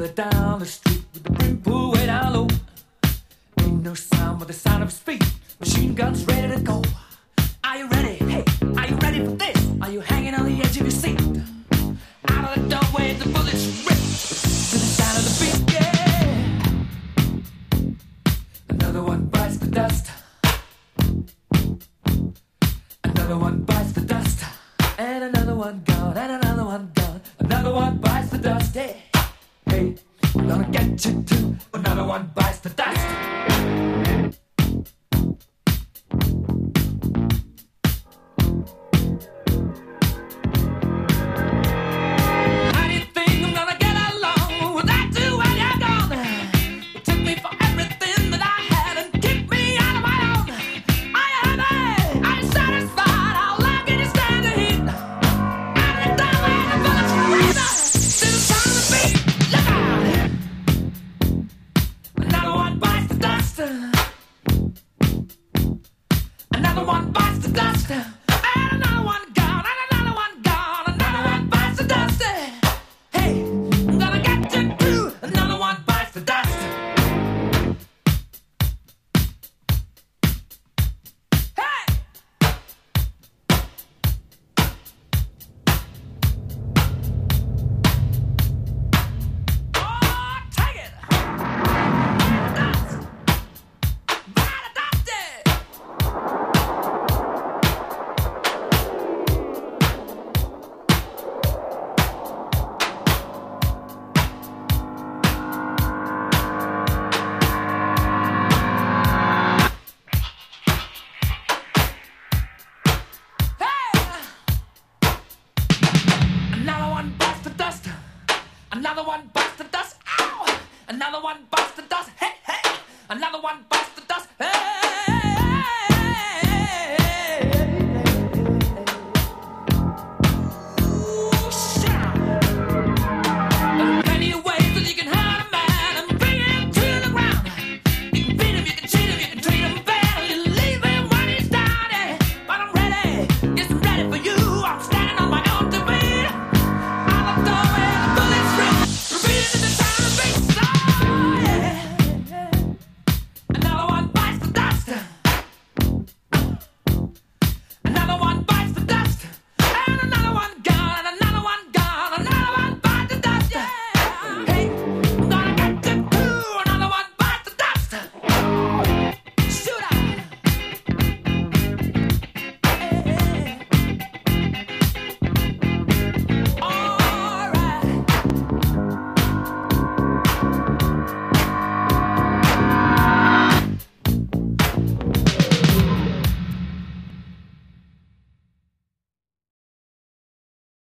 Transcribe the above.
further down the street with the brim pulled way down low. Ain't no sound but the sound of his feet. Machine guns ready to go. Are you ready? Hey, are you ready for this? Are you hanging on the edge of your seat? Out of the doorway, the bullets rip to the sound of the beat. Yeah. Another one bites the dust. Another one bites the dust. And another one gone. And another one gone. Another one bites the dust. Hey, hey, I'm gonna get you too. Another one bites the dust. Another one bites the dust. And another one gone. And another one gone. Another one bites the dust. Hey, I'm gonna get you too. Another one bites the dust. Hey! Oh, take it! Dust! By the dusty! Another one bites the dust. Another one bites the dust. Ow! Another one bites the dust. Hey, hey! Another one bites